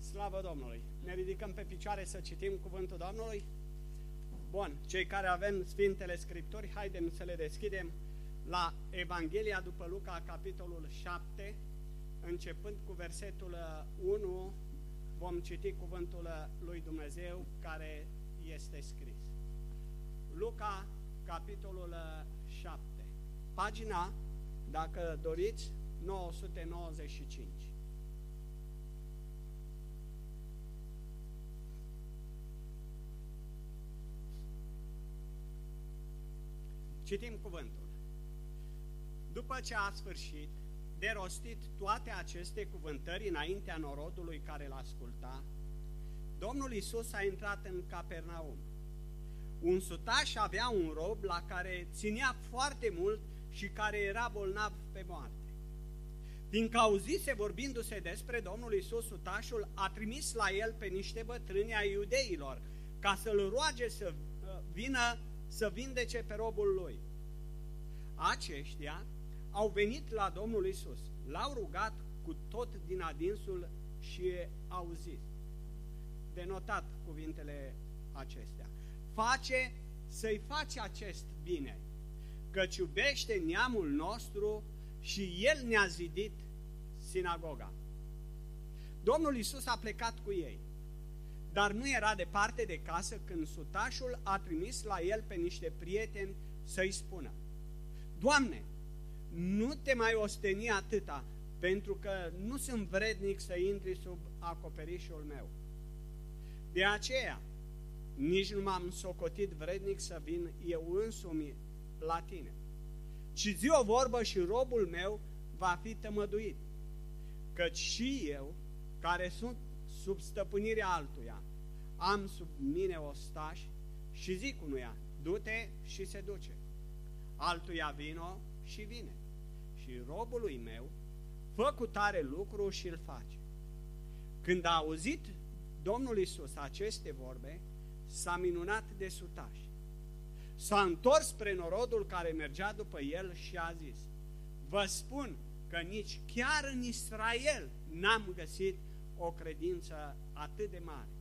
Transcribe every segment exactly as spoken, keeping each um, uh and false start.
Slavă Domnului! Ne ridicăm pe picioare să citim cuvântul Domnului? Bun, cei care avem Sfintele Scripturi, haidem să le deschidem la Evanghelia după Luca, capitolul șapte, începând cu versetul unu, vom citi cuvântul lui Dumnezeu care este scris. Luca, capitolul șapte, pagina, dacă doriți, nouă sute nouăzeci și cinci. Citim cuvântul. După ce a sfârșit de rostit toate aceste cuvântări înaintea norodului care l-asculta, Domnul Iisus a intrat în Capernaum. Un sutaș avea un rob la care ținea foarte mult și care era bolnav pe moarte. Fiindcă auzise vorbindu-se despre Domnul Iisus, sutașul a trimis la el pe niște bătrâni ai iudeilor ca să-l roage să vină să vindece pe robul lui. Aceștia au venit la Domnul Iisus, l-au rugat cu tot din adinsul și au zis, de notat cuvintele acestea, face să-i faci acest bine, căci iubește neamul nostru și el ne-a zidit sinagoga. Domnul Iisus a plecat cu ei, dar nu era departe de casă când sutașul a trimis la el pe niște prieteni să-i spună, Doamne, nu te mai osteni atâta, pentru că nu sunt vrednic să intri sub acoperișul meu. De aceea, nici nu m-am socotit vrednic să vin eu însumi la tine, ci zi o vorbă și robul meu va fi tămăduit, căci și eu, care sunt sub stăpânirea altuia, am sub mine ostași și zic unuia, du-te și se duce, altuia vino și vine, și robului meu, fă cu tare lucru și îl face. Când a auzit Domnul Iisus aceste vorbe, s-a minunat de sutaș. S-a întors spre norodul care mergea după el și a zis, vă spun că nici chiar în Israel n-am găsit o credință atât de mare.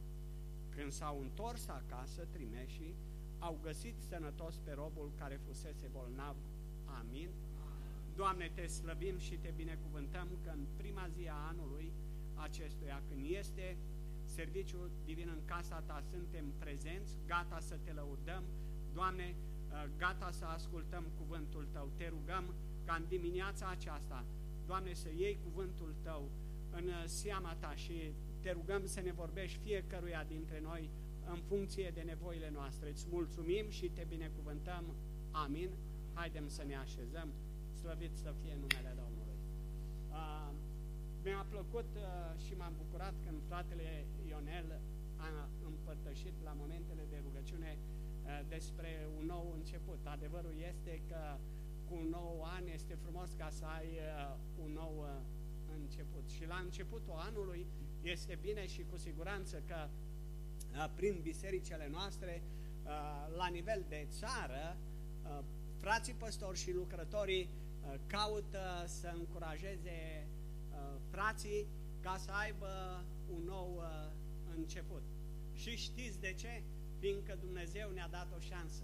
Când s-au întors acasă, trimeșii au găsit sănătos pe robul care fusese bolnav. Amin. Doamne, te slăbim și te binecuvântăm că în prima zi a anului acestuia, când este serviciul divin în casa ta, suntem prezenți, gata să te lăudăm. Doamne, gata să ascultăm cuvântul tău. Te rugăm ca în dimineața aceasta, Doamne, să iei cuvântul tău în seama ta și te rugăm să ne vorbești fiecăruia dintre noi în funcție de nevoile noastre. Îți mulțumim și te binecuvântăm. Amin. Haidem să ne așezăm. Slăvit să fie numele Domnului. Uh, mi-a plăcut uh, și m-am bucurat când fratele Ionel a împărtășit la momentele de rugăciune uh, despre un nou început. Adevărul este că cu un nou an este frumos ca să ai uh, un nou uh, început. Și la începutul anului este bine și cu siguranță că uh, prin bisericile noastre, uh, la nivel de țară, uh, frații păstori și lucrătorii uh, caută să încurajeze uh, frații ca să aibă un nou uh, început. Și știți de ce? Fiindcă Dumnezeu ne-a dat o șansă.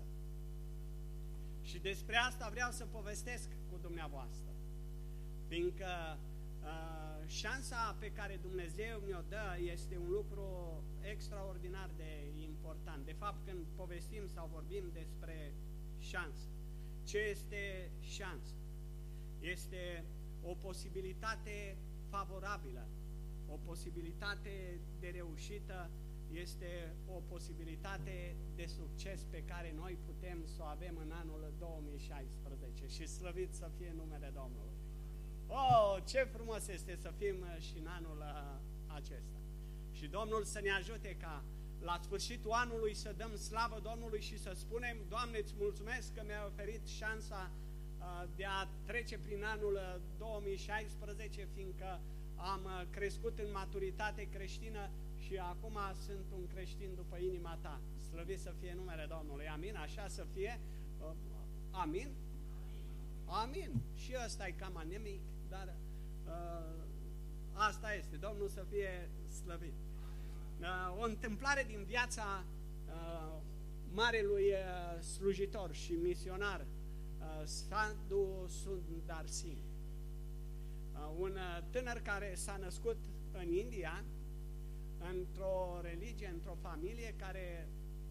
Și despre asta vreau să povestesc cu dumneavoastră. Fiindcă uh, șansa pe care Dumnezeu ne-o dă este un lucru extraordinar de important. De fapt, când povestim sau vorbim despre șansă, ce este șansă? Este o posibilitate favorabilă, o posibilitate de reușită, este o posibilitate de succes pe care noi putem să o avem în anul două mii șaisprezece și slăvit să fie numele Domnului. Oh, ce frumos este să fim și în anul acesta. Și Domnul să ne ajute ca la sfârșitul anului să dăm slavă Domnului și să spunem, Doamne, îți mulțumesc că mi-ai oferit șansa uh, de a trece prin anul două mii șaisprezece, fiindcă am uh, crescut în maturitate creștină și acum sunt un creștin după inima ta. Slăvit să fie numele Domnului. Amin? Așa să fie? Uh, amin? Amin. Și ăsta e cam anemic, dar uh, asta este, Domnul să fie slăvit. O întâmplare din viața marelui slujitor și misionar Sadhu Sundar Singh, un tânăr care s-a născut în India, într-o religie, într-o familie care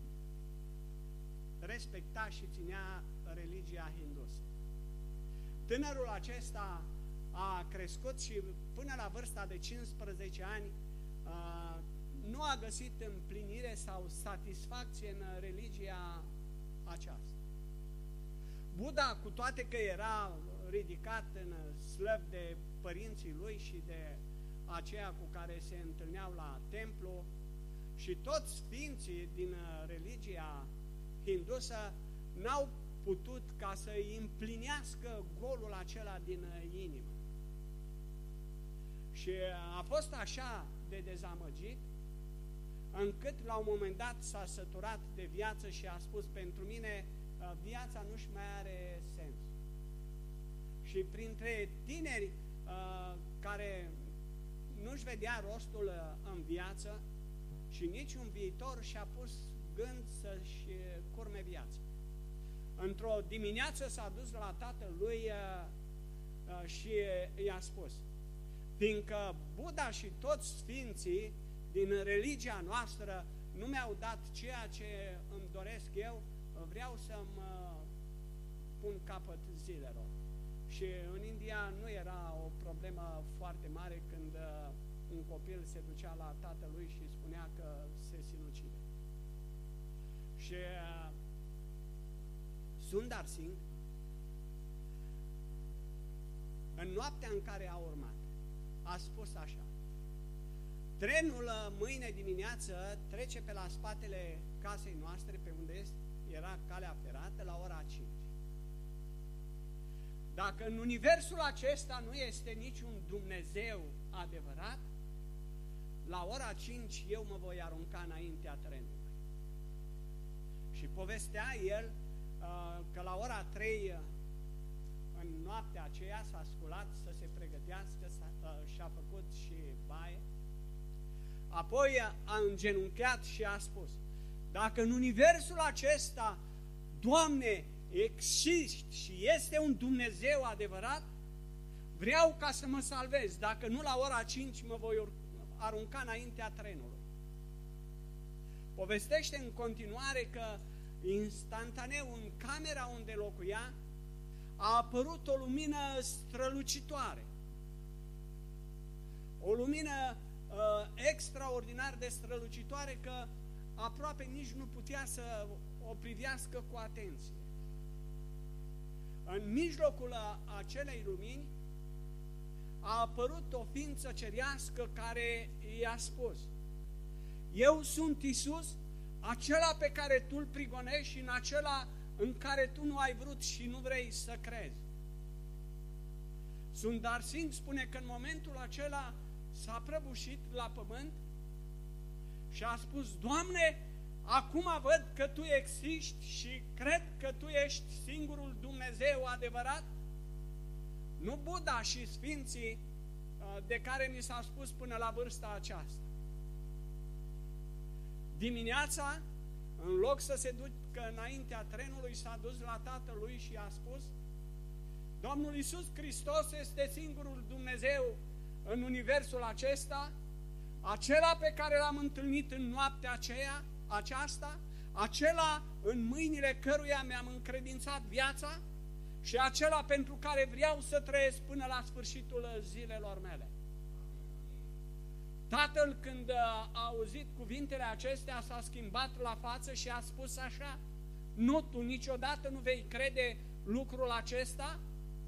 respecta și ținea religia hindusă. Tânărul acesta a crescut și până la vârsta de cincisprezece ani nu a găsit împlinire sau satisfacție în religia aceasta. Buddha, cu toate că era ridicat în slăv de părinții lui și de aceia cu care se întâlneau la templu, și toți sfinții din religia hindusă n-au putut ca să împlinească golul acela din inimă. Și a fost așa de dezamăgit, încât la un moment dat s-a săturat de viață și a spus: pentru mine viața nu-și mai are sens. Și printre tineri uh, care nu-și vedea rostul în viață și nici un viitor, și-a pus gând să-și curme viața. Într-o dimineață s-a dus la tatăl lui uh, uh, și i-a spus: fiindcă Buddha și toți sfinții din religia noastră nu mi-au dat ceea ce îmi doresc eu, vreau să-mi uh, pun capăt zilelor. Și în India nu era o problemă foarte mare când uh, un copil se ducea la tatălui și spunea că se sinucide. Și uh, Sundar Singh, în noaptea în care a urmat, a spus așa: trenul mâine dimineață trece pe la spatele casei noastre, pe unde era calea ferată, la ora cinci. Dacă în universul acesta nu este niciun Dumnezeu adevărat, la ora cinci eu mă voi arunca înaintea trenului. Și povestea el că la ora trei în noaptea aceea s-a sculat să se pregătească și a făcut și baie. Apoi a îngenunchiat și a spus: dacă în universul acesta, Doamne, există și este un Dumnezeu adevărat, vreau ca să mă salvez. Dacă nu, la ora cinci mă voi arunca înaintea trenului. Povestește în continuare că instantaneu în camera unde locuia a apărut o lumină strălucitoare. O lumină uh, extraordinar de strălucitoare că aproape nici nu putea să o privească cu atenție. În mijlocul acelei lumini a apărut o ființă cerească care i-a spus: eu sunt Iisus, acela pe care tu îl prigonești și în acela în care tu nu ai vrut și nu vrei să crezi. Sundar Singh spune că în momentul acela s-a prăbușit la pământ și a spus: Doamne, acum văd că Tu existi și cred că Tu ești singurul Dumnezeu adevărat. Nu Buddha și sfinții de care ni s-a spus până la vârsta aceasta. Dimineața, în loc să se ducă înaintea trenului, s-a dus la tatălui și a spus: Domnul Iisus Hristos este singurul Dumnezeu în universul acesta, acela pe care l-am întâlnit în noaptea aceea, aceasta, acela în mâinile căruia mi-am încredințat viața și acela pentru care vreau să trăiesc până la sfârșitul zilelor mele. Tatăl, când a auzit cuvintele acestea, s-a schimbat la față și a spus așa: nu, tu niciodată nu vei crede lucrul acesta?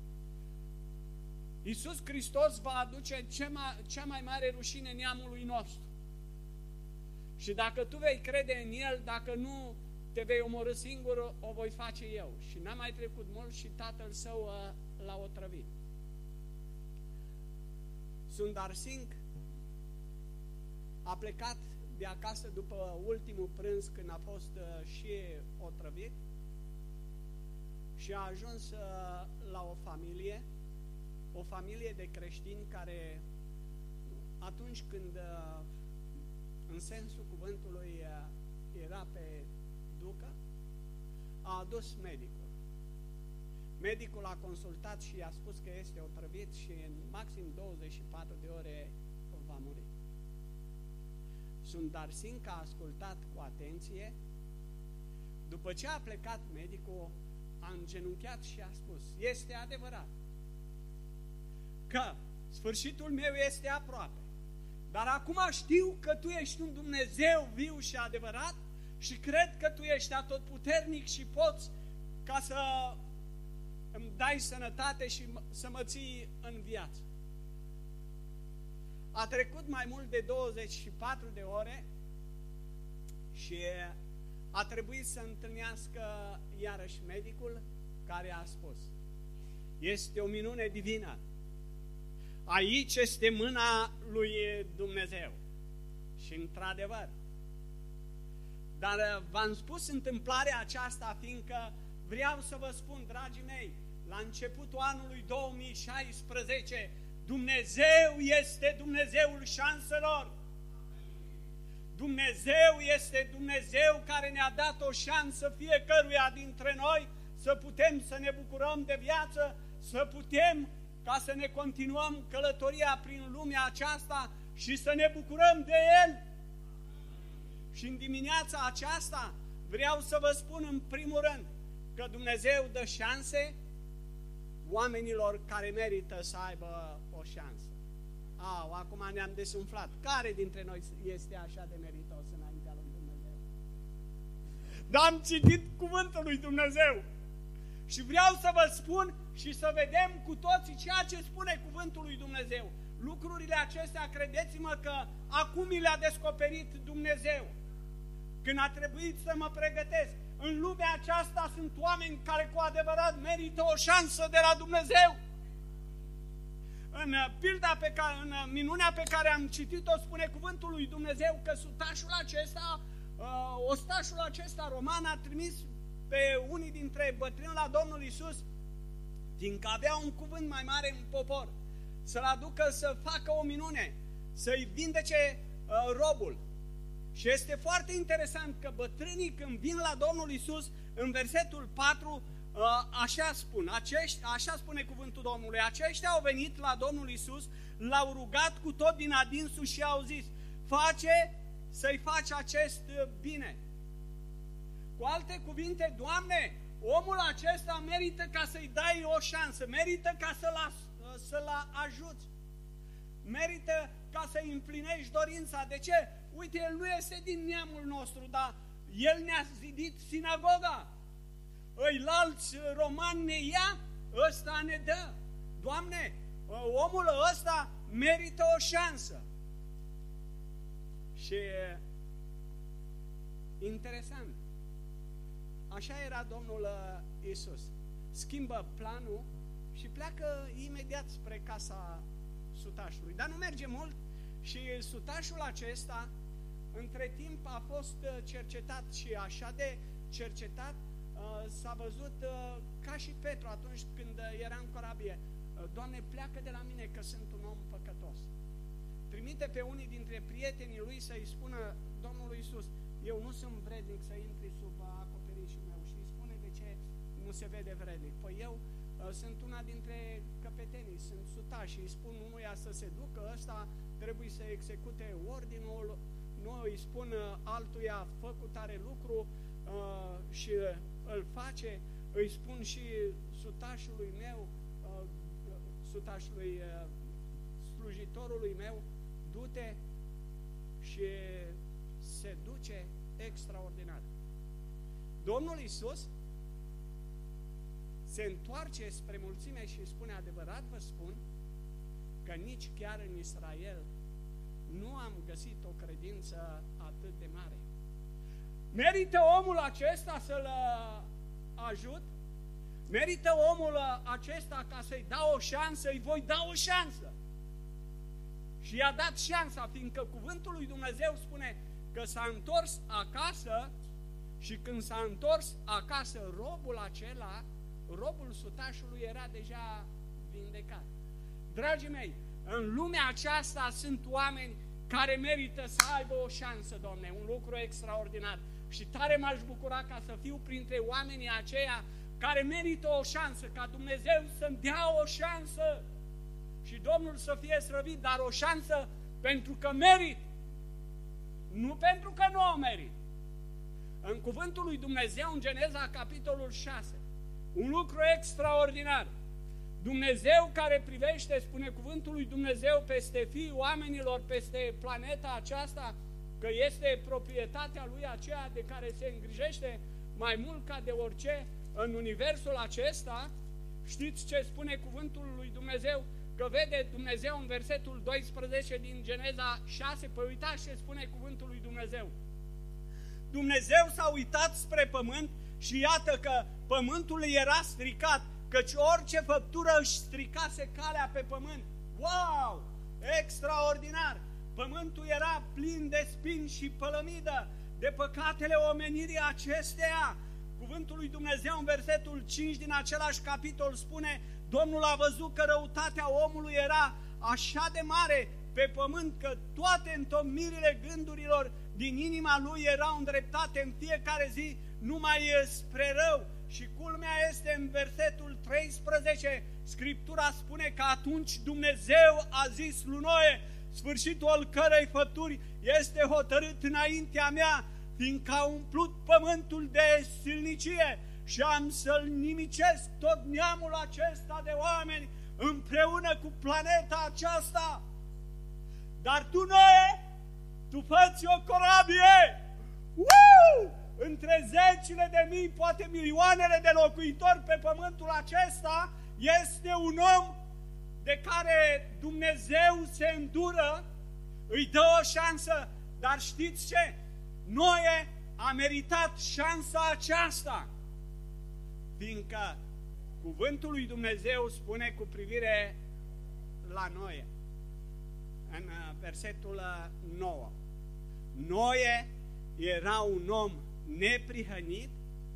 Iisus Hristos va aduce cea mai mare rușine neamului nostru. Și dacă tu vei crede în El, dacă nu te vei omorî singur, o voi face eu. Și n-a mai trecut mult și tatăl său l-a otrăvit. Sundar Singh a plecat de acasă după ultimul prânz, când a fost și otrăvit, și a ajuns la o familie, o familie de creștini care a atunci când, uh, în sensul cuvântului, uh, era pe ducă, a adus medicul. Medicul a consultat și i-a spus că este otrăvit și în maxim douăzeci și patru de ore va muri. Sundarsinca a ascultat cu atenție. După ce a plecat medicul, a îngenunchiat și a spus: este adevărat că sfârșitul meu este aproape, dar acum știu că Tu ești un Dumnezeu viu și adevărat și cred că Tu ești atotputernic și poți ca să îmi dai sănătate și să mă ții în viață. A trecut mai mult de douăzeci și patru de ore și a trebuit să întâlnească iarăși medicul, care a spus: este o minune divină. Aici este mâna lui Dumnezeu. Și într-adevăr. Dar v-am spus întâmplarea aceasta fiindcă vreau să vă spun, dragii mei, la începutul anului două mii șaisprezece, Dumnezeu este Dumnezeul șanselor. Dumnezeu este Dumnezeu care ne-a dat o șansă fiecăruia dintre noi să putem să ne bucurăm de viață, să putem ca să ne continuăm călătoria prin lumea aceasta și să ne bucurăm de El. Și în dimineața aceasta vreau să vă spun în primul rând că Dumnezeu dă șanse oamenilor care merită să aibă o șansă. Au, acum ne-am desumflat. Care dintre noi este așa de meritos înaintea lui Dumnezeu? Dar am citit cuvântul lui Dumnezeu și vreau să vă spun și să vedem cu toții ceea ce spune cuvântul lui Dumnezeu. Lucrurile acestea, credeți-mă că acum mi le-a descoperit Dumnezeu. Când a trebuit să mă pregătesc, în lumea aceasta sunt oameni care cu adevărat merită o șansă de la Dumnezeu. În pilda pe care, în minunea pe care am citit-o, spune cuvântul lui Dumnezeu că sutașul acesta, ostașul acesta roman a trimis pe unii dintre bătrâni la Domnul Iisus, fiindcă avea un cuvânt mai mare în popor, să-l aducă să facă o minune, să-i vindece robul. Și este foarte interesant că bătrânii, când vin la Domnul Iisus, în versetul patru, așa spun, acești, așa spune cuvântul Domnului: aceștia au venit la Domnul Iisus, l-au rugat cu tot din adinsul și au zis: face să-i faci acest bine. Cu alte cuvinte, Doamne, omul acesta merită ca să-i dai o șansă, merită ca să-l să-l ajuți, merită ca să-i împlinești dorința. De ce? Uite, el nu este din neamul nostru, dar el ne-a zidit sinagoga. Ăilalți romani ne ia, ăsta ne dă. Doamne, omul ăsta merită o șansă. Și interesant, așa era Domnul Iisus. Schimbă planul și pleacă imediat spre casa sutașului. Dar nu merge mult și sutașul acesta, între timp, a fost cercetat și așa de cercetat, s-a văzut ca și Petru atunci când era în corabie: Doamne, pleacă de la mine că sunt un om păcătos. Trimite pe unii dintre prietenii lui să-i spună Domnului Iisus: eu nu sunt vrednic să intri sub acoperișul meu. Și îi spune de ce nu se vede vrednic. Păi eu sunt una dintre căpetenii, sunt sutași și îi spun unuia să se ducă, ăsta trebuie să execute ordinul, nu îi spun altuia: fă cu tare lucru uh, și îl face. Îi spun și sutașului meu, uh, sutașului uh, slujitorului meu: du-te, și se duce extraordinar. Domnul Iisus se întoarce spre mulțime și spune: adevărat vă spun că nici chiar în Israel nu am găsit o credință atât de mare. Merită omul acesta să-l ajut? Merită omul acesta ca să-i dau o șansă? Îi voi da o șansă. Și i-a dat șansa, fiindcă cuvântul lui Dumnezeu spune că s-a întors acasă și când s-a întors acasă, robul acela, robul sutașului, era deja vindecat. Dragii mei, În lumea aceasta sunt oameni care merită să aibă o șansă, Doamne, un lucru extraordinar. Și tare m-aș bucura ca să fiu printre oamenii aceia care merită o șansă, ca Dumnezeu să-mi dea o șansă și Domnul să fie slăvit, dar o șansă pentru că merit, nu pentru că nu o merit. În cuvântul lui Dumnezeu, în Geneza, capitolul șase, un lucru extraordinar. Dumnezeu care privește, spune cuvântul lui Dumnezeu, peste fiii oamenilor, peste planeta aceasta, că este proprietatea lui aceea de care se îngrijește mai mult ca de orice în universul acesta. Știți ce spune cuvântul lui Dumnezeu? Că vede Dumnezeu în versetul doisprezece din Geneza șase, păi uitați ce spune cuvântul lui Dumnezeu. Dumnezeu s-a uitat spre pământ și iată că pământul era stricat, căci orice făptură își stricase calea pe pământ. Wow! Extraordinar! Pământul era plin de spini și pălămidă, de păcatele omenirii acesteia. Cuvântul lui Dumnezeu în versetul cinci din același capitol spune: Domnul a văzut că răutatea omului era așa de mare pe pământ, că toate întocmirile gândurilor din inima lui erau îndreptate în fiecare zi numai spre rău. Și culmea este în versetul treisprezece, Scriptura spune că atunci Dumnezeu a zis lui Noe: sfârșitul cărei făpturi este hotărât înaintea mea, fiindcă a umplut pământul de silnicie și am să-l nimicesc tot neamul acesta de oameni împreună cu planeta aceasta. Dar tu, Noe, tu fă-ți o corabie! Uuu! Între zecile de mii, poate milioanele de locuitori pe pământul acesta, este un om de care Dumnezeu se îndură, îi dă o șansă, dar știți ce? Noe a meritat șansa aceasta, fiindcă cuvântul lui Dumnezeu spune cu privire la Noe, în versetul nouă. Noe era un om neprihănit,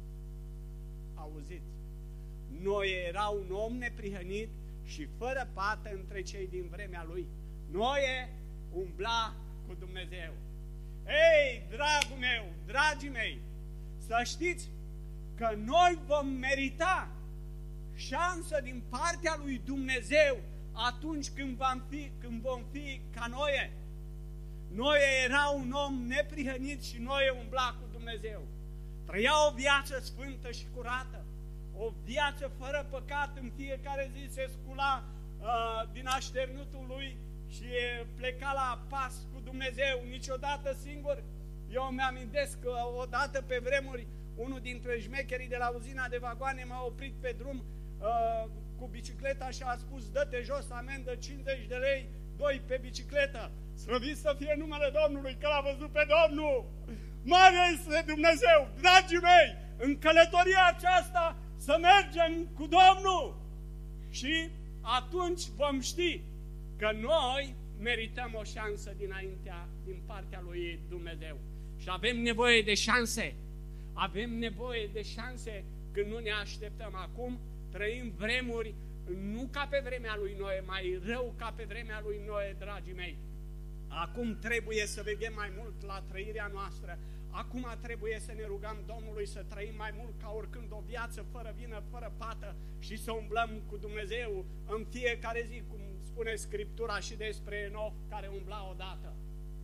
auziți, Noe era un om neprihănit și fără pată între cei din vremea lui. Noe umbla cu Dumnezeu. Ei, dragul meu, dragii mei, să știți că noi vom merita șansă din partea lui Dumnezeu atunci când vom fi, când vom fi ca Noe. Noe era un om neprihănit și Noe umbla cu Dumnezeu. Trăia o viață sfântă și curată, o viață fără păcat. În fiecare zi se scula uh, din așternutul lui și pleca la pas cu Dumnezeu, niciodată singur. Eu mi-amintesc că odată pe vremuri unul dintre șmecherii de la uzina de vagoane m-a oprit pe drum uh, cu bicicleta și a spus: dă-te jos, amendă cincizeci de lei, doi pe bicicletă. Slăvit să fie numele Domnului, că l-a văzut pe Domnul. Mare este Dumnezeu, dragii mei, în călătoria aceasta să mergem cu Domnul și atunci vom ști că noi merităm o șansă dinaintea, din partea lui Dumnezeu. Și avem nevoie de șanse. Avem nevoie de șanse când nu ne așteptăm. Acum trăim vremuri nu ca pe vremea lui Noe, mai rău ca pe vremea lui Noe, dragii mei. Acum trebuie să veghem mai mult la trăirea noastră. Acum trebuie să ne rugăm Domnului să trăim mai mult ca oricând o viață fără vină, fără pată și să umblăm cu Dumnezeu în fiecare zi, cum spune Scriptura și despre Enoch care umbla odată.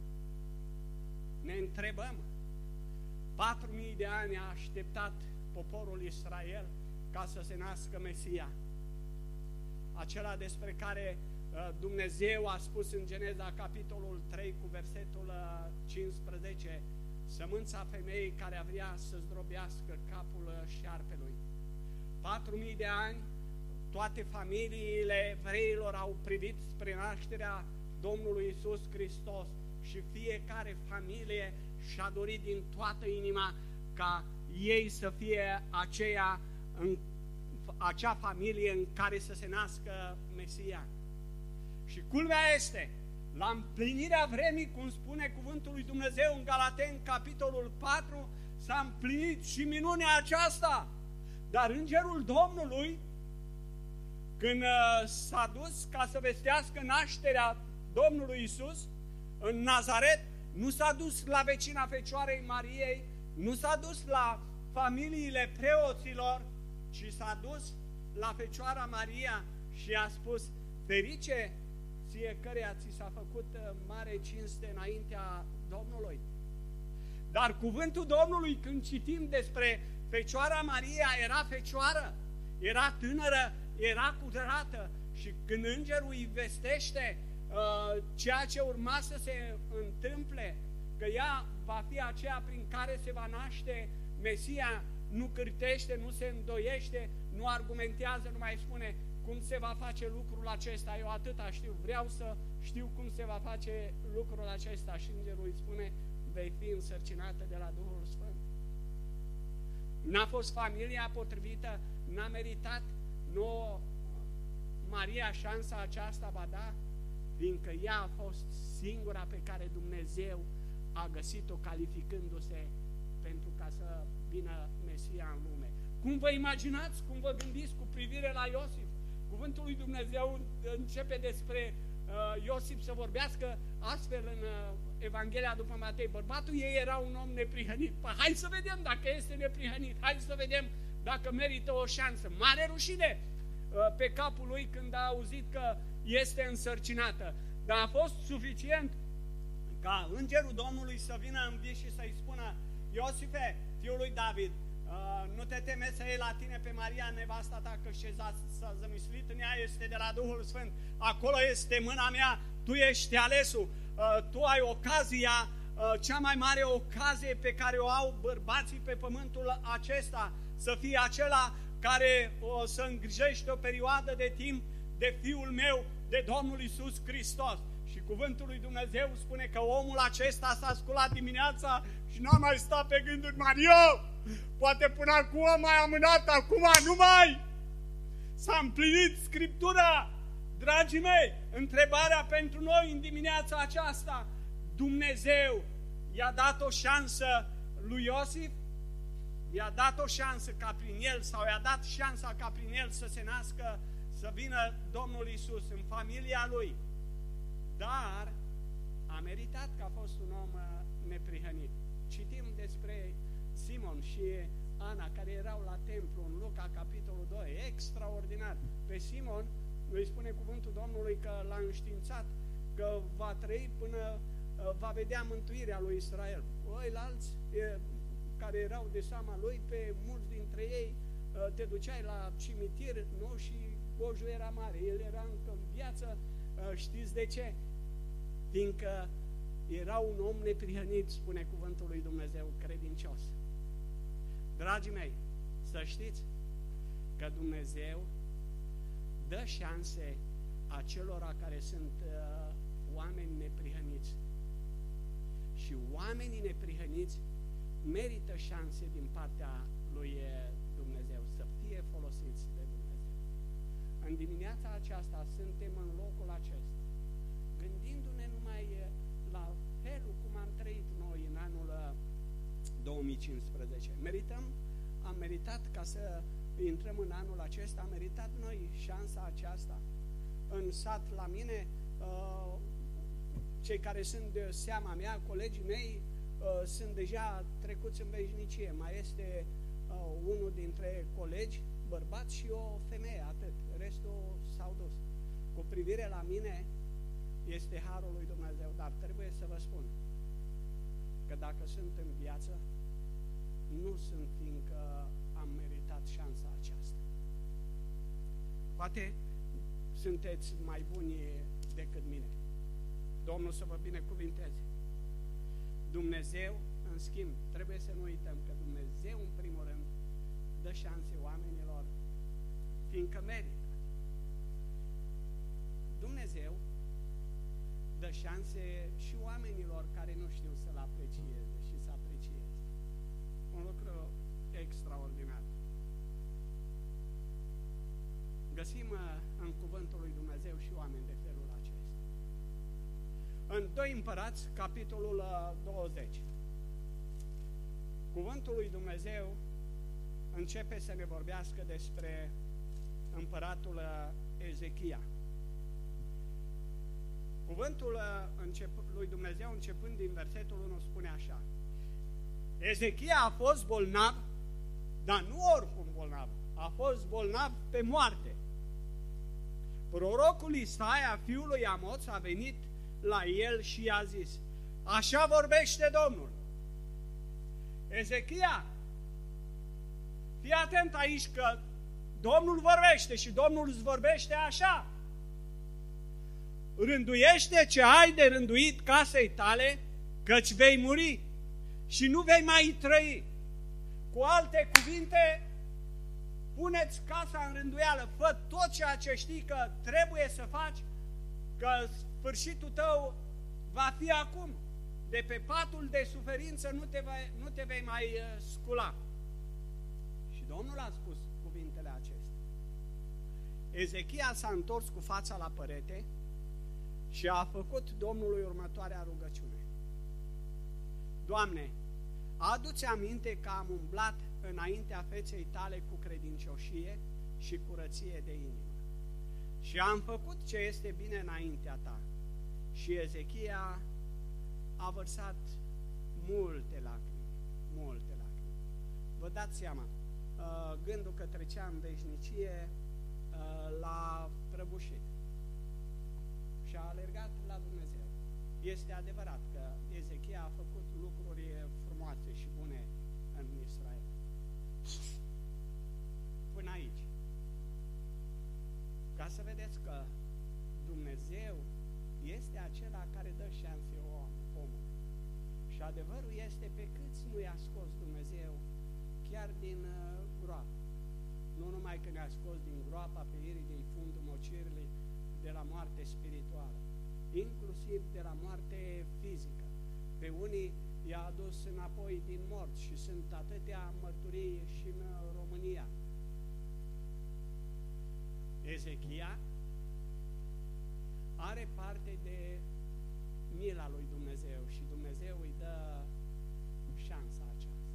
Ne întrebăm, patru mii de ani a așteptat poporul Israel ca să se nască Mesia, acela despre care Dumnezeu a spus în Geneza capitolul trei cu versetul cincisprezece, sămânța femeii care vrea să zdrobească capul șarpelui. Patru mii de ani, toate familiile evreilor au privit spre nașterea Domnului Iisus Hristos și fiecare familie și-a dorit din toată inima ca ei să fie aceea, în, acea familie în care să se nască Mesia. Și culmea este, la împlinirea vremii, cum spune cuvântul lui Dumnezeu în Galateni, capitolul patru, s-a împlinit și minunea aceasta. Dar îngerul Domnului când uh, s-a dus ca să vestească nașterea Domnului Isus în Nazaret, nu s-a dus la vecina Fecioarei Mariei, nu s-a dus la familiile preoților, ci s-a dus la Fecioara Maria și a spus: ferice ție căreia ți s-a făcut mare cinste înaintea Domnului. Dar cuvântul Domnului, când citim despre Fecioara Maria, era fecioară, era tânără, era curată, și când îngerul îi vestește uh, ceea ce urma să se întâmple, că ea va fi aceea prin care se va naște Mesia, nu cârtește, nu se îndoiește, nu argumentează, nu mai spune cum se va face lucrul acesta. Eu atâta știu, vreau să știu cum se va face lucrul acesta. Și îngerul îi spune: vei fi însărcinată de la Duhul Sfânt. N-a fost familia potrivită, n-a meritat nouă Maria șansa aceasta, ba da, fiindcă ea a fost singura pe care Dumnezeu a găsit-o calificându-se pentru ca să vină Mesia în lume. Cum vă imaginați, cum vă gândiți cu privire la Iosif? Cuvântul lui Dumnezeu începe despre uh, Iosif să vorbească astfel în uh, Evanghelia după Matei: bărbatul ei era un om neprihănit. Păi hai să vedem dacă este neprihănit, hai să vedem dacă merită o șansă. Mare rușine uh, pe capul lui când a auzit că este însărcinată. Dar a fost suficient ca îngerul Domnului să vină în vis și să-i spună: Iosife, fiul lui David, uh, nu te teme să iei la tine pe Maria, nevasta ta, că ce s-a zămislit în ea este de la Duhul Sfânt. Acolo este mâna mea, tu ești alesul, uh, tu ai ocazia, uh, cea mai mare ocazie pe care o au bărbații pe pământul acesta, să fie acela care o să îngrijește o perioadă de timp de Fiul meu, de Domnul Iisus Hristos. Și cuvântul lui Dumnezeu spune că omul acesta s-a sculat dimineața și n-a mai stat pe gânduri: Maria, poate până acum am mai amânat, acum nu mai. S-a împlinit Scriptura. Dragii mei, întrebarea pentru noi în dimineața aceasta: Dumnezeu i-a dat o șansă lui Iosif? I-a dat o șansă ca prin el, sau i-a dat șansa ca prin el să se nască, să vină Domnul Iisus în familia lui? Dar a meritat că a fost un om neprihănit. Citim despre Simon și Ana, care erau la templu în Luca, capitolul doi, extraordinar. Pe Simon îi spune cuvântul Domnului că l-a înștiințat că va trăi până va vedea mântuirea lui Israel. Oilalți care erau de seama lui, pe mulți dintre ei te duceai la cimitir, nu? Și gojul era mare, el era încă în viață. Știți de ce? Fiindcă era un om neprihănit, spune cuvântul lui Dumnezeu, credincios. Dragii mei, să știți că Dumnezeu dă șanse acelora care sunt uh, oameni neprihăniți. Și oamenii neprihăniți merită șanse din partea lui Dumnezeu, să fie folosiți de Dumnezeu. În dimineața aceasta suntem în locul acesta, gândindu-ne numai la felul cum am trăit noi în anul două mii cincisprezece. Merităm, am meritat ca să intrăm în anul acesta, am meritat noi șansa aceasta. În sat la mine, cei care sunt de seama mea, colegii mei, sunt deja trecuți în veșnicie. Mai este unul dintre colegi, bărbat, și o femeie, atât. Restul s-au dus. Cu privire la mine, este harul lui Dumnezeu, dar trebuie să vă spun că dacă sunt în viață, nu sunt fiindcă am meritat șansa aceasta. Poate sunteți mai buni decât mine. Domnul să vă binecuvinteze. Dumnezeu, în schimb, trebuie să nu uităm că Dumnezeu, în primul rând, dă șanse oamenilor, fiindcă merită. Dumnezeu dă șanse și oamenilor care nu știu să-L aprecieze și să aprecieze. Un lucru extraordinar. Găsim în cuvântul lui Dumnezeu și oameni de felul acesta. În doi Împărați, capitolul douăzeci, cuvântul lui Dumnezeu începe să ne vorbească despre împăratul Ezechia. Cuvântul lui Dumnezeu, începând din versetul unu, spune așa: Ezechia a fost bolnav, dar nu oricum bolnav, a fost bolnav pe moarte. Prorocul Isaia, fiul lui Amoț, a venit la el și i-a zis: așa vorbește Domnul. Ezechia, fii atent aici că Domnul vorbește și Domnul îți vorbește așa: rânduiește ce ai de rânduit casei tale, căci vei muri și nu vei mai trăi. Cu alte cuvinte, puneți casa în rânduială, fă tot ceea ce știi că trebuie să faci, că sfârșitul tău va fi acum. De pe patul de suferință nu te vei, nu te vei mai scula. Și Domnul a spus cuvintele acestea. Ezechia s-a întors cu fața la părete și a făcut Domnului următoarea rugăciune: Doamne, adu-ți aminte că am umblat înaintea feței tale cu credincioșie și curăție de inimă și am făcut ce este bine înaintea ta. Și Ezechia a vărsat multe lacrimi, multe lacrimi. Vă dați seama, gândul că trecea în veșnicie l-a prăbușit și a alergat la Dumnezeu. Este adevărat că Ezechia a făcut lucruri frumoase și bune în Israel. Până aici. Ca să vedeți că Dumnezeu este acela care dă șanse omului. Și adevărul este, pe câți nu i-a scos Dumnezeu chiar din uh, groapă. Nu numai că ne-a scos din groapa pe iridei fundul mocirii de la moarte spirituală, inclusiv de la moarte fizică. Pe unii i-a adus înapoi din morți și sunt atâtea mărturii și în România. Ezechia are parte de mila lui Dumnezeu și Dumnezeu îi dă șansa aceasta.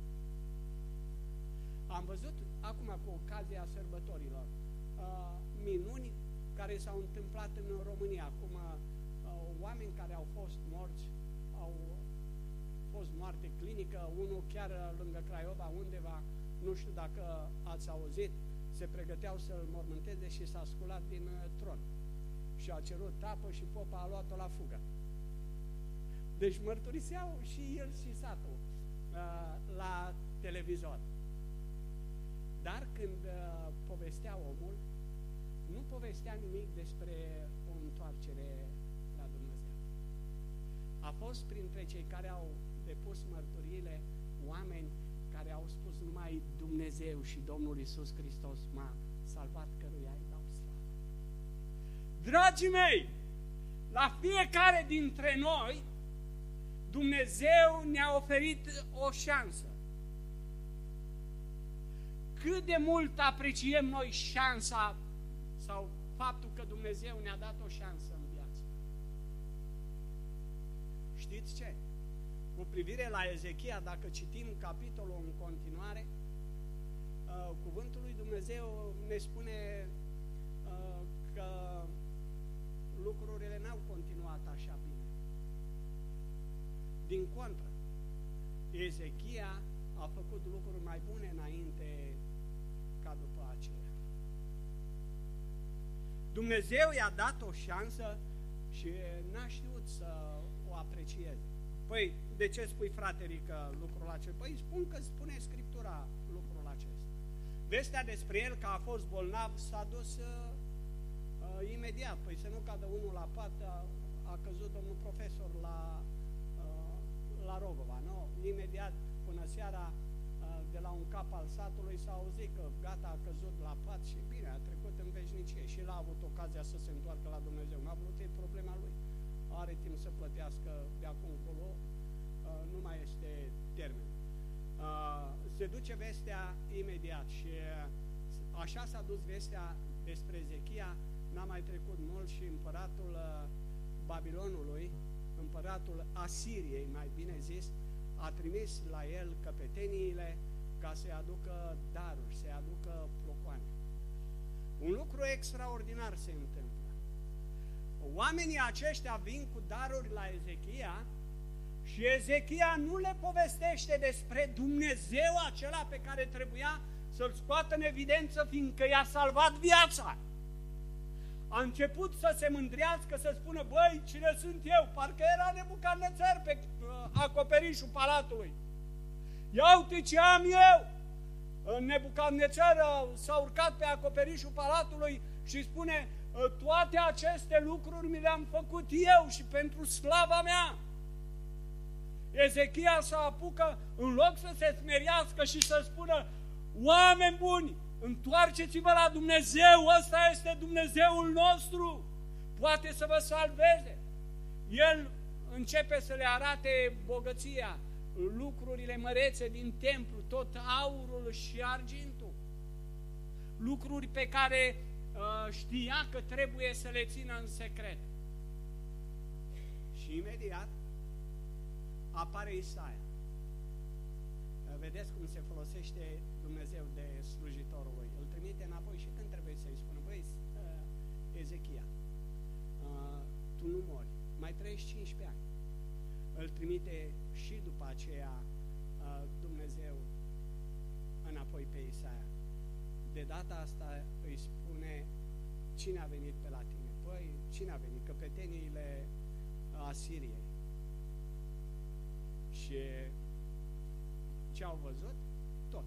Am văzut acum cu ocazia sărbătorilor uh, minuni care s-au întâmplat în România. Acum uh, oameni care au fost morți, au fost moarte clinică, unul chiar lângă Craiova undeva, nu știu dacă ați auzit, se pregăteau să-l mormânteze și s-a sculat din uh, tron. Și a cerut apă și popa a luat-o la fugă. Deci mărturiseau și el și satul uh, la televizor. Dar când uh, povestea omul, nu povestea nimic despre o întoarcere la Dumnezeu. A fost printre cei care au depus mărturiile oameni care au spus: numai Dumnezeu și Domnul Iisus Hristos m-a salvat, căruia îi dau slavă. Dragii mei, la fiecare dintre noi Dumnezeu ne-a oferit o șansă. Cât de mult apreciem noi șansa sau faptul că Dumnezeu ne-a dat o șansă în viață. Știți ce? Cu privire la Ezechia, dacă citim capitolul în continuare, uh, cuvântul lui Dumnezeu ne spune uh, că lucrurile n-au continuat așa bine. Din contră, Ezechia a făcut lucruri mai bune înainte ca după aceea. Dumnezeu i-a dat o șansă și n-a știut să o aprecieze. Păi, de ce spui, frate Rică, lucrul acesta? Păi spun că spune Scriptura lucrul acesta. Vestea despre el că a fost bolnav s-a dus uh, uh, imediat. Păi să nu cadă unul la pat, a, a căzut domnul profesor la, uh, la Rogova, nu? Imediat, până seara, uh, de la un cap al satului s-a auzit că gata, a căzut la pat și bine, a trecut în veșnicie și el a avut ocazia să se întoarcă la Dumnezeu. N-a vrut, e problema lui. Are timp să plătească de acum încolo, uh, nu mai este termen. Uh, se duce vestea imediat și uh, așa s-a dus vestea despre Ezechia. N-a mai trecut mult și împăratul uh, Babilonului, împăratul Asiriei, mai bine zis, a trimis la el căpeteniile ca să-i aducă daruri, să-i aducă plocoane. Un lucru extraordinar se întâmplă. Oamenii aceștia vin cu daruri la Ezechia și Ezechia nu le povestește despre Dumnezeu acela pe care trebuia să-l scoată în evidență, fiindcă i-a salvat viața. A început să se mândrească, să spună, băi, cine sunt eu? Parcă era Nebucadnețar pe acoperișul palatului. Ia uite ce am eu! Nebucadnețar s-a urcat pe acoperișul palatului și spune, toate aceste lucruri mi le-am făcut eu și pentru slava mea. Ezechia să apucă, în loc să se smeriască și să spună, oameni buni, întoarceți-vă la Dumnezeu, ăsta este Dumnezeul nostru, poate să vă salveze. El începe să le arate bogăția, lucrurile mărețe din templu, tot aurul și argintul, lucruri pe care uh, știa că trebuie să le țină în secret. Și imediat apare Isaia. Vedeți cum se folosește Dumnezeu de slujitorul lui. Îl trimite înapoi și când trebuie să-i spună, băi, Ezechia, tu nu mori, mai trăiești cincisprezece ani. Îl trimite și după aceea Dumnezeu înapoi pe Isaia. De data asta îi spune, cine a venit pe la tine? Păi, cine a venit? Căpeteniile Asiriei. Și ce au văzut? Tot.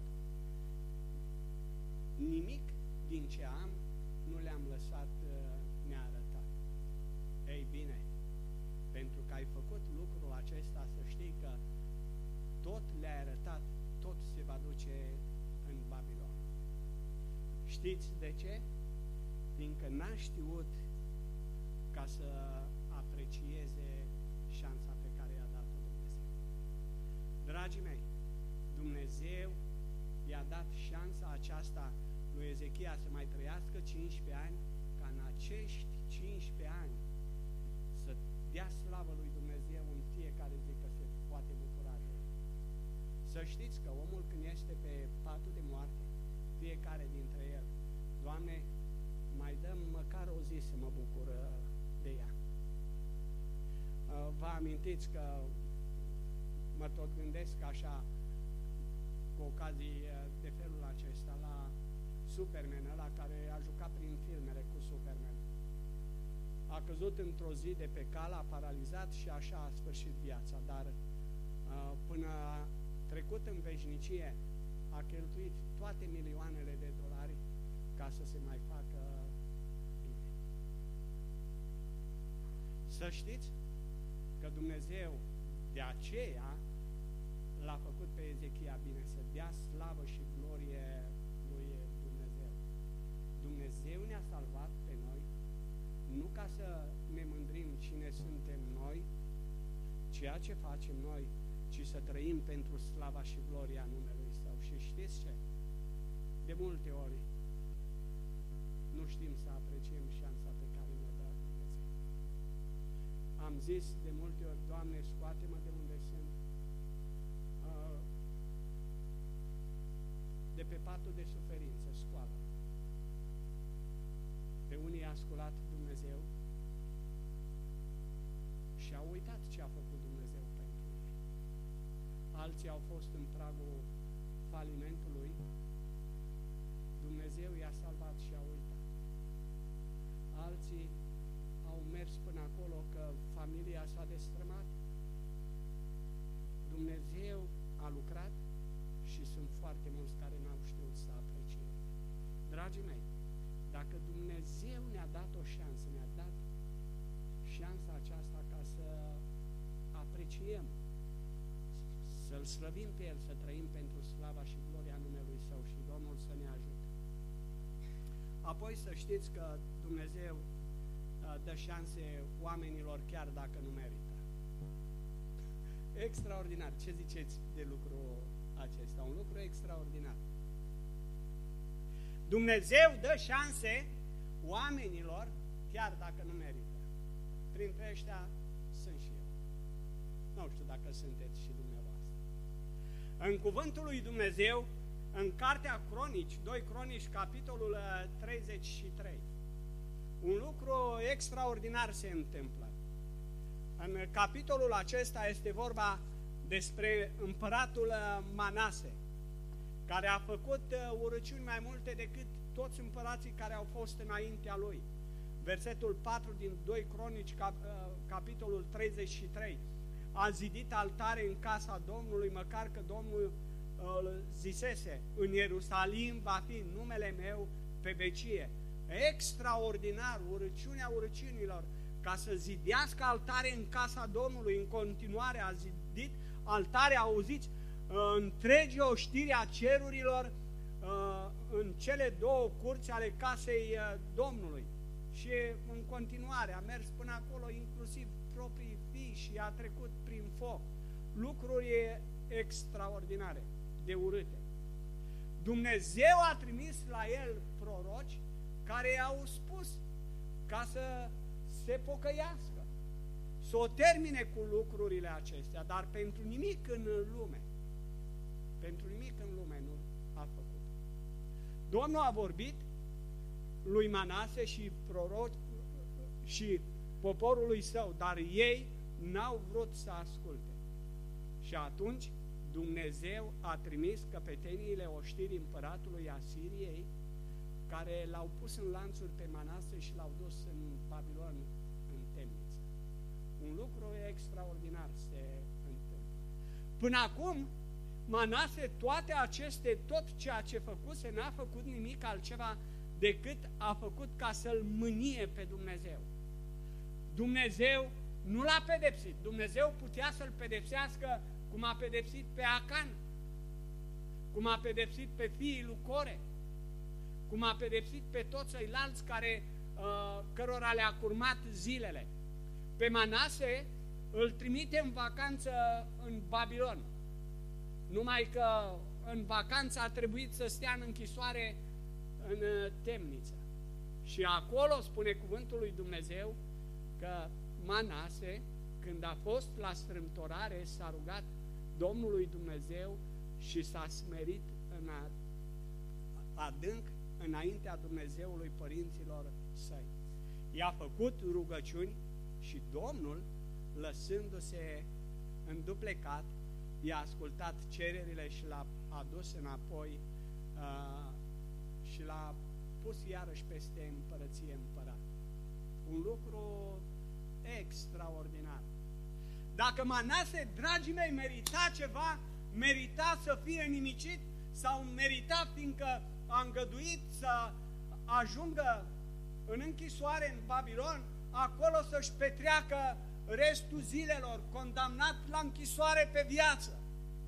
Nimic din ce am nu le-am lăsat nearătat. Ei bine, pentru că ai făcut lucrul acesta, să știi că tot le-ai arătat, tot se va duce în Babilon. Știți de ce? Fiindcă n-a știut ca să aprecieze șansa pe care i-a dat-o Dumnezeu. Dragii mei, Dumnezeu i-a dat șansa aceasta lui Ezechia să mai trăiască cincisprezece ani, ca în acești cincisprezece ani să dea slavă lui Dumnezeu în fiecare zi, că se poate bucura de el. Să știți că omul când este pe patul de moarte, fiecare dintre el, Doamne, mai dăm măcar o zi să mă bucur de ea. Vă amintiți că mă tot gândesc așa, cu ocazii de felul acesta, la Superman, ăla care a jucat prin filmele cu Superman. A căzut într-o zi de pe cal, a paralizat și așa a sfârșit viața, dar până a trecut în veșnicie, a cheltuit toate milioanele de dolari ca să se mai facă bine. Să știți că Dumnezeu de aceea l-a făcut pe Ezechia bine, să dea slavă și glorie lui Dumnezeu. Dumnezeu ne-a salvat pe noi, nu ca să ne mândrim cine suntem noi, ceea ce facem noi, ci să trăim pentru slava și gloria numelui Său. Și știți ce? De multe ori nu știm să apreciem șansa pe care ne-a dat Dumnezeu. Am zis de multe ori, Doamne, scoate-mă de unde sunt, de pe patul de suferință, scoală. Pe unii a sculat Dumnezeu și au uitat ce a făcut Dumnezeu pentru ei. Alții au fost în pragul falimentului, Dumnezeu i-a salvat și a uitat. Alții au mers până acolo că familia s-a destrămat, Dumnezeu a lucrat și sunt foarte mulți care n-au știut să aprecieze. Dragii mei, dacă Dumnezeu ne-a dat o șansă, ne-a dat șansa aceasta ca să apreciem, să-L slăvim pe El, să trăim pentru slava și gloria numelui Său și Domnul să ne ajute. Apoi să știți că Dumnezeu dă șanse oamenilor chiar dacă nu merită. Extraordinar. Ce ziceți de lucrul acesta? Un lucru extraordinar. Dumnezeu dă șanse oamenilor chiar dacă nu merită. Printre ăștia sunt și eu. Nu știu dacă sunteți și dumneavoastră. În cuvântul lui Dumnezeu, în Cartea Cronici, doi Cronici, capitolul treizeci și trei. Un lucru extraordinar se întâmplă. În capitolul acesta este vorba despre împăratul Manase, care a făcut urăciuni mai multe decât toți împărații care au fost înaintea lui. Versetul patru din doi Cronici, cap, capitolul treizeci și trei. A zidit altare în casa Domnului, măcar că Domnul îl zisese, în Ierusalim va fi numele meu pe vecie. Extraordinar, urăciunea urăciunilor, ca să zidească altare în casa Domnului. În continuare a zidit altare, auziți, întregi oștiri a cerurilor în cele două curți ale casei Domnului. Și în continuare a mers până acolo, inclusiv proprii fii, și a trecut prin foc. Lucruri extraordinare, de urâte. Dumnezeu a trimis la el proroci care i-au spus ca să se pocăiască, să o termine cu lucrurile acestea, dar pentru nimic în lume, pentru nimic în lume nu a făcut. Domnul a vorbit lui Manase și proroci și poporului său, dar ei n-au vrut să asculte. Și atunci Dumnezeu a trimis căpeteniile oștirii împăratului Asiriei, care l-au pus în lanțuri pe Manase și l-au dus în Babilon, în temniță. Un lucru extraordinar se întâmplă. Până acum, Manase, toate aceste, tot ceea ce făcuse, n-a făcut nimic altceva decât a făcut ca să-L mânie pe Dumnezeu. Dumnezeu nu l-a pedepsit. Dumnezeu putea să-l pedepsească cum a pedepsit pe Acan, cum a pedepsit pe fiii lui Core, cum a pedepsit pe toți ceilalți care, uh, cărora le-a curmat zilele. Pe Manase îl trimite în vacanță în Babilon, numai că în vacanță a trebuit să stea în închisoare în temniță. Și acolo spune cuvântul lui Dumnezeu că Manase, când a fost la strâmtorare, s-a rugat Domnului Dumnezeu și s-a smerit în adânc înaintea Dumnezeului părinților săi. I-a făcut rugăciuni și Domnul, lăsându-se înduplecat, i-a ascultat cererile și l-a adus înapoi uh, și l-a pus iarăși peste împărăție împărat. Un lucru extraordinar. Dacă Manase, dragii mei, merita ceva, merita să fie nimicit sau merita fiindcă a îngăduit să ajungă în închisoare în Babilon, acolo să-și petreacă restul zilelor, condamnat la închisoare pe viață.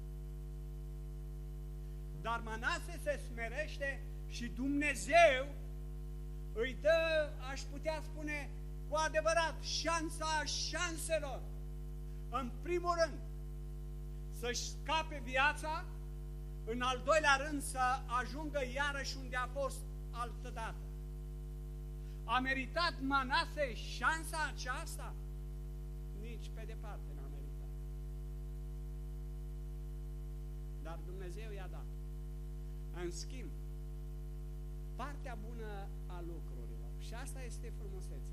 Dar Manase se smerește și Dumnezeu îi dă, aș putea spune, cu adevărat, șansa șanselor. În primul rând, să-și scape viața, în al doilea rând să ajungă iarăși unde a fost altădată. A meritat Manase șansa aceasta? Nici pe departe n-a meritat. Dar Dumnezeu i-a dat. În schimb, partea bună a lucrurilor, și asta este frumusețea.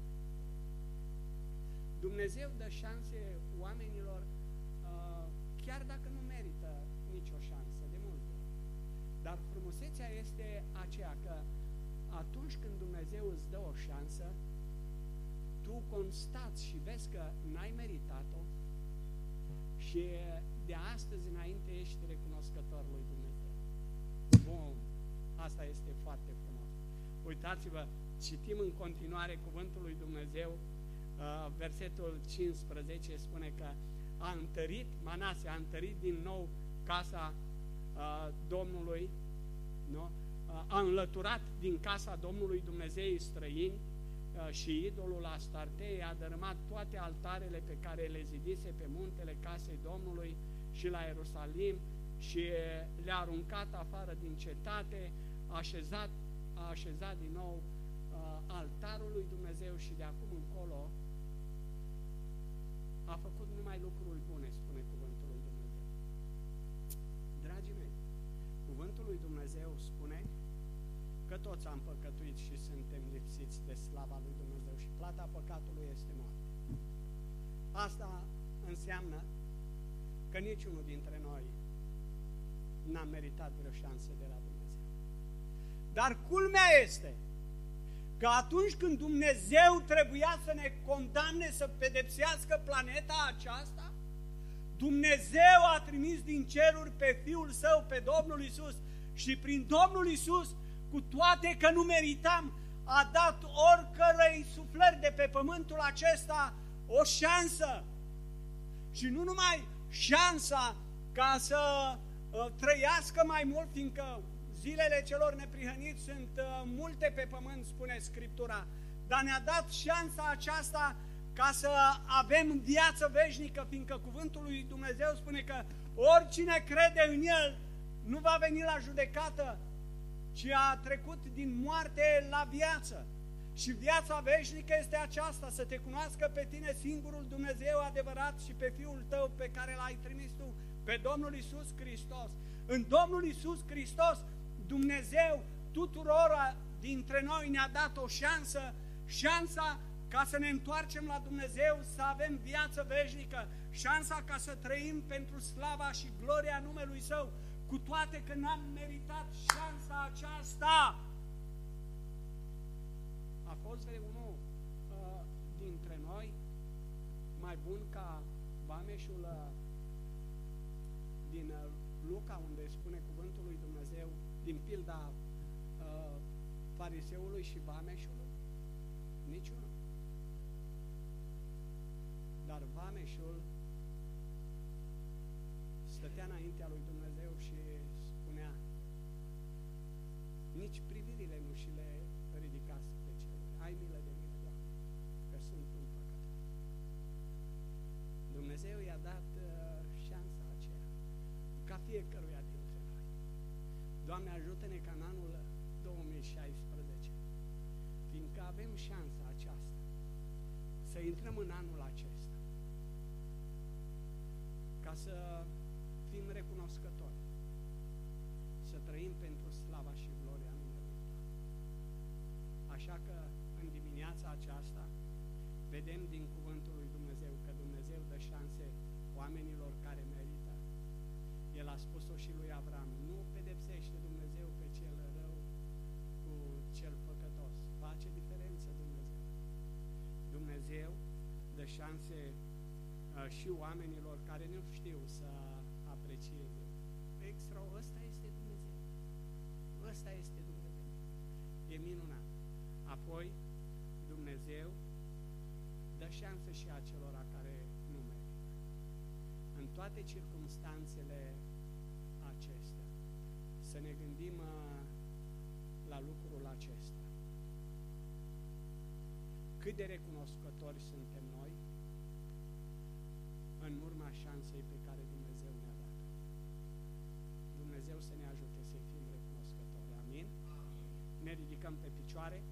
Dumnezeu dă șanse oamenilor, chiar dacă nu merită nicio șansă, de multe ori. Dar frumusețea este aceea că atunci când Dumnezeu îți dă o șansă, tu constați și vezi că n-ai meritat-o și de astăzi înainte ești recunoscător lui Dumnezeu. Bun, asta este foarte frumos. Uitați-vă, citim în continuare cuvântul lui Dumnezeu, uh, versetul cincisprezece spune că a întărit, Manase a întărit din nou casa uh, Domnului, nu? Uh, a înlăturat din casa Domnului Dumnezeii străini uh, și idolul Astartei, a dărâmat toate altarele pe care le zidise pe muntele casei Domnului și la Ierusalim și le-a aruncat afară din cetate, a așezat, a așezat din nou uh, altarul lui Dumnezeu și de acum încolo a făcut numai lucruri bune, spune cuvântul lui Dumnezeu. Dragii mei, cuvântul lui Dumnezeu toți am păcătuit și suntem lipsiți de slava lui Dumnezeu și plata păcatului este moarte. Asta înseamnă că niciunul dintre noi n-a meritat vreo șansă de la Dumnezeu. Dar culmea este că atunci când Dumnezeu trebuia să ne condamne, să pedepsească planeta aceasta, Dumnezeu a trimis din ceruri pe Fiul Său, pe Domnul Iisus, și prin Domnul Iisus, cu toate că nu meritam, a dat oricărei suflări de pe pământul acesta o șansă. Și nu numai șansa ca să uh, trăiască mai mult, fiindcă zilele celor neprihăniți sunt uh, multe pe pământ, spune Scriptura, dar ne-a dat șansa aceasta ca să avem viață veșnică, fiindcă cuvântul lui Dumnezeu spune că oricine crede în El nu va veni la judecată, ci a trecut din moarte la viață. Și viața veșnică este aceasta, să te cunoască pe tine singurul Dumnezeu adevărat și pe Fiul tău pe care l-ai trimis tu, pe Domnul Iisus Hristos. În Domnul Iisus Hristos, Dumnezeu tuturora dintre noi ne-a dat o șansă, șansa ca să ne întoarcem la Dumnezeu, să avem viață veșnică, șansa ca să trăim pentru slava și gloria numelui Său, cu toate că n-am meritat șansa aceasta. A fost vreunul uh, dintre noi mai bun ca vameșul uh, din uh, Luca, unde spune cuvântul lui Dumnezeu, din pilda uh, fariseului și vameșului? Niciunul. Dar vameșul stătea înaintea lui Dumnezeu și spunea, nici privirile nu și le ridicați pe cer. Ai milă de mine, Doamne, că sunt un păcătos. Dumnezeu i-a dat uh, șansa aceea, ca fiecăruia dintre noi. Doamne, ajută-ne ca în anul două mii șaisprezece, fiindcă avem șansa aceasta, să intrăm în anul acesta, ca să fim recunoscători, să trăim pentru slava și gloria numelui Tău. Așa că în dimineața aceasta vedem din cuvântul lui Dumnezeu că Dumnezeu dă șanse oamenilor care merită. El a spus-o și lui Avram, nu pedepsește Dumnezeu pe cel rău cu cel păcătos. Face diferență Dumnezeu. Dumnezeu dă șanse uh, și oamenilor care nu știu să aprecieze. Extra, ăsta este Dumnezeu. Ăsta este Dumnezeu. E minunat. Apoi, Dumnezeu dă șansă și acelora care nu merită. În toate circumstanțele acestea, să ne gândim uh, la lucrul acesta. Cât de recunoscători suntem noi în urma șansei pe care Dumnezeu ne-a dat. Dumnezeu să ne ajute să fim recunoscători. Amin? Amin. Ne ridicăm pe picioare.